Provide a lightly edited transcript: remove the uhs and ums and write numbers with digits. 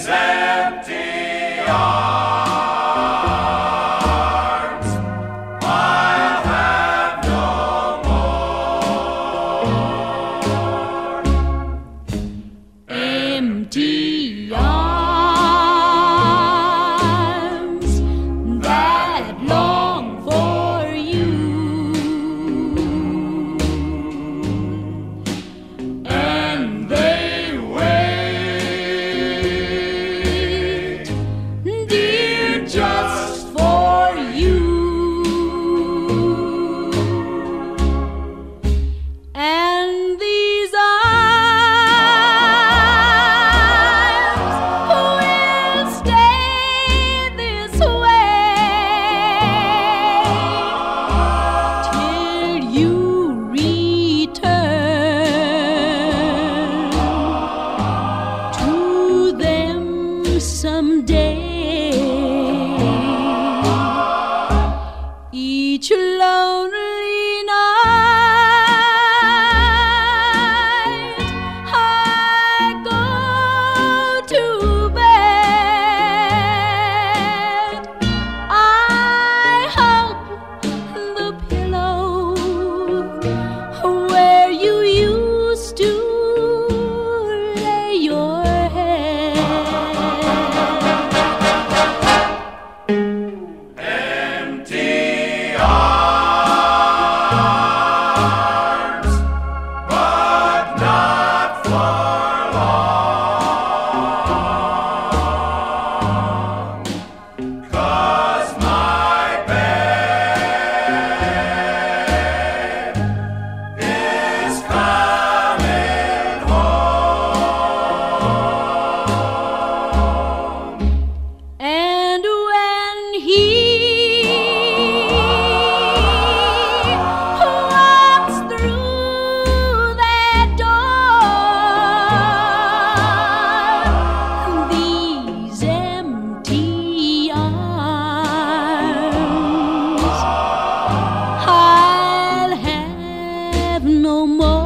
empty arms, I'll have no more. Empty arms that long for you, and they wait, dear, just for you. And these arms will stay this way till you return to them someday. Each lonely night I go to bed, I hug the pillow where you used to lay your head. Empty arms, but not for long, 'cause my bed is coming home. And when he walks through that door, these empty arms I'll have no more.